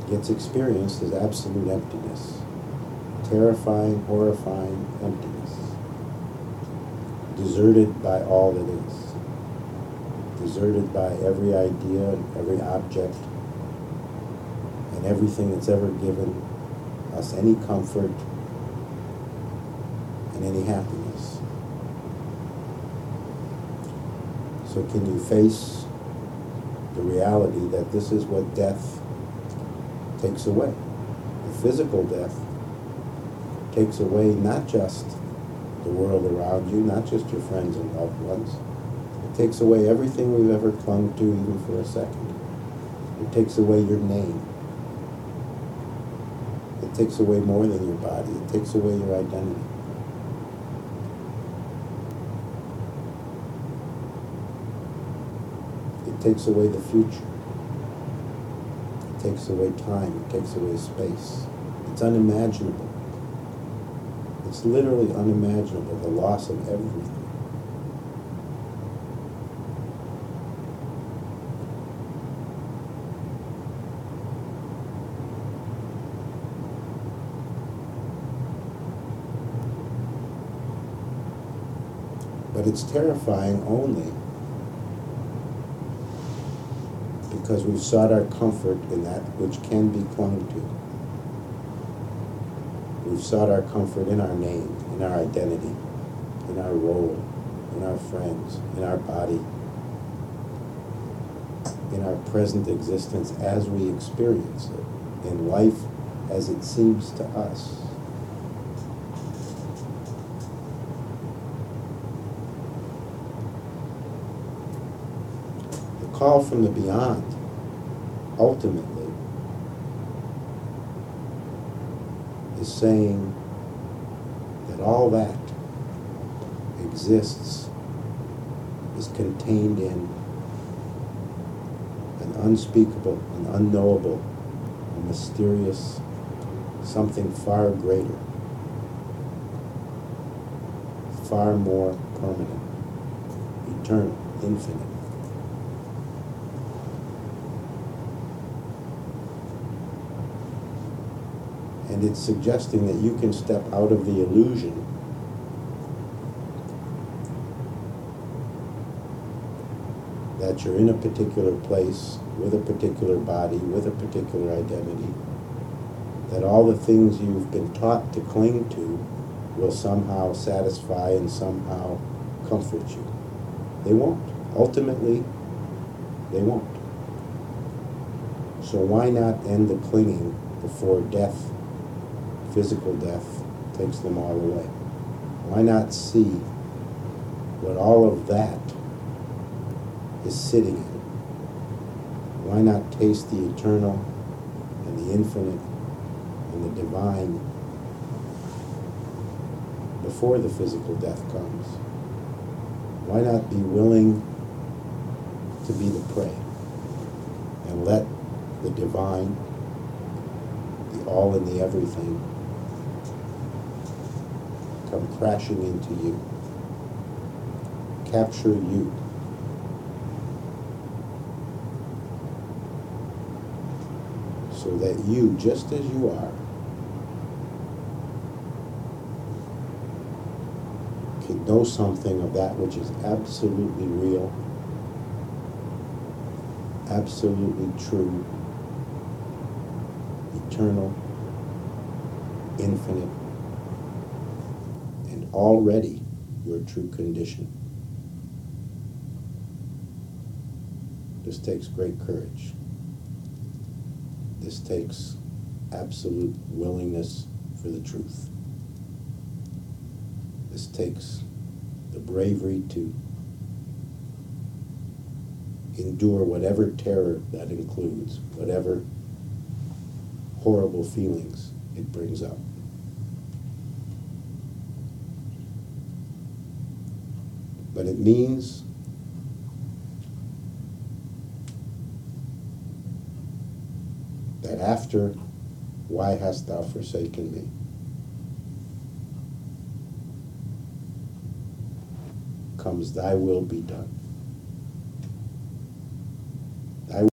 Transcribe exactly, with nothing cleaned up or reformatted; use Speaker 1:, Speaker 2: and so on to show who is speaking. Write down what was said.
Speaker 1: gets experienced as absolute emptiness. Terrifying, horrifying emptiness. Deserted by all that is. Deserted by every idea and every object and everything that's ever given us any comfort and any happiness. So can you face the reality that this is what death takes away? The physical death takes away not just the world around you, not just your friends and loved ones. It takes away everything we've ever clung to even for a second. It takes away your name. It takes away more than your body. It takes away your identity. It takes away the future. It takes away time. It takes away space. It's unimaginable. It's literally unimaginable, the loss of everything. But it's terrifying only because we've sought our comfort in that which can be clung to. We've sought our comfort in our name, in our identity, in our role, in our friends, in our body, in our present existence as we experience it, in life as it seems to us. The call from the beyond, ultimately, is saying that all that exists is contained in an unspeakable, an unknowable, a mysterious something far greater, far more permanent, eternal, infinite. And it's suggesting that you can step out of the illusion that you're in a particular place, with a particular body, with a particular identity, that all the things you've been taught to cling to will somehow satisfy and somehow comfort you. They won't. Ultimately, they won't. So why not end the clinging before death, physical death, takes them all away? Why not see what all of that is sitting in? Why not taste the eternal and the infinite and the divine before the physical death comes? Why not be willing to be the prey and let the divine, the all and the everything, come crashing into you, capture you, so that you, just as you are, can know something of that which is absolutely real, absolutely true, eternal, infinite, and already your true condition. This takes great courage. This takes absolute willingness for the truth. This takes the bravery to endure whatever terror that includes, whatever horrible feelings it brings up. But it means that after, why hast thou forsaken me? Comes thy will be done.